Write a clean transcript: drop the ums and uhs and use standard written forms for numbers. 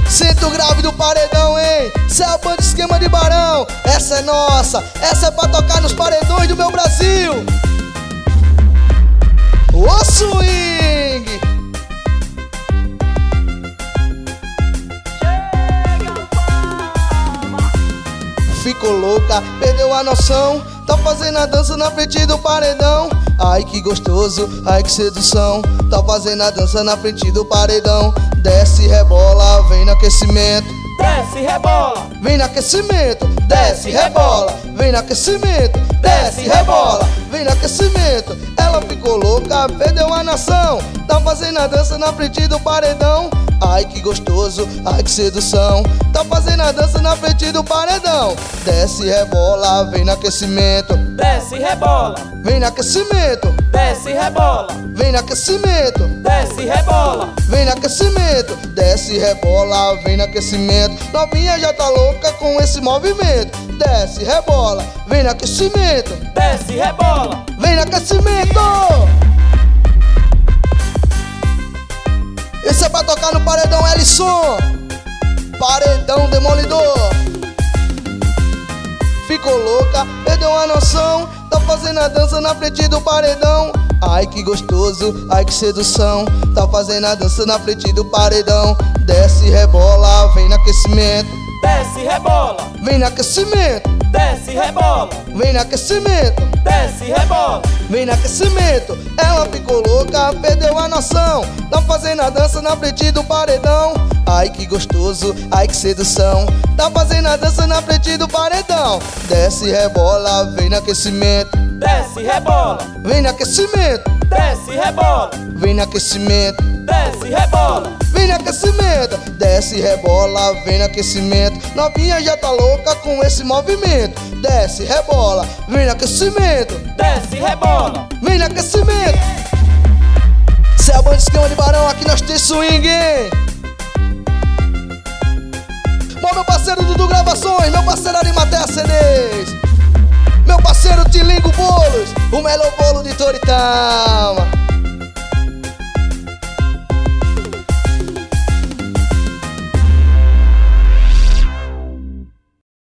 Sinto grave do paredão, hein? Cê é a banda Esquema de Barão. Essa é nossa, essa é pra tocar nos paredões do meu Brasil. O swing. Ficou louca, perdeu a noção. Tá fazendo a dança na frente do paredão. Ai que gostoso, ai que sedução. Tá fazendo a dança na frente do paredão. Desce, rebola, vem no aquecimento. Desce, rebola, Vem no aquecimento, desce, rebola. Vem no aquecimento, desce, rebola. Vem no aquecimento. Ela ficou louca, perdeu a nação. Tá fazendo a dança na frente do paredão. Ai que gostoso, ai que sedução. Tá fazendo a dança na frente do paredão. Desce, rebola, vem no aquecimento. desce, rebola, Vem no aquecimento, desce, rebola, vem no aquecimento. desce, rebola, Vem no aquecimento, desce, rebola, vem no aquecimento. Novinha já tá louca com esse movimento. Desce, rebola, vem no aquecimento. desce, rebola, Vem no aquecimento. Esse é pra tocar no paredão Ellison. Paredão demolidor. Ficou louca, perdeu a noção. Tá fazendo a dança na frente do paredão. Ai que gostoso, ai que sedução. Tá fazendo a dança na frente do paredão. Desce, rebola, vem no aquecimento. desce, rebola, Vem no aquecimento, desce, rebola, vem no aquecimento. desce, rebola, Vem no aquecimento. Ela ficou louca, perdeu a noção. Tá fazendo a dança na frente do paredão. Ai que gostoso, ai que sedução. Tá fazendo a dança na frente do paredão. Desce, rebola, vem no aquecimento. desce, rebola, Vem no aquecimento, desce, rebola, vem no aquecimento. desce, rebola, Vem no aquecimento, desce, rebola, vem no aquecimento. Novinha já tá louca com esse movimento. Desce, rebola, vem no aquecimento. desce, rebola, Vem no aquecimento. Cê é a banda Esquema de Barão, aqui nós tem swing, hein? Bom, meu parceiro Dudu Gravações, meu parceiro Arimatea CDs, meu parceiro Tilingo Bolos, o melhor bolo de Toritão.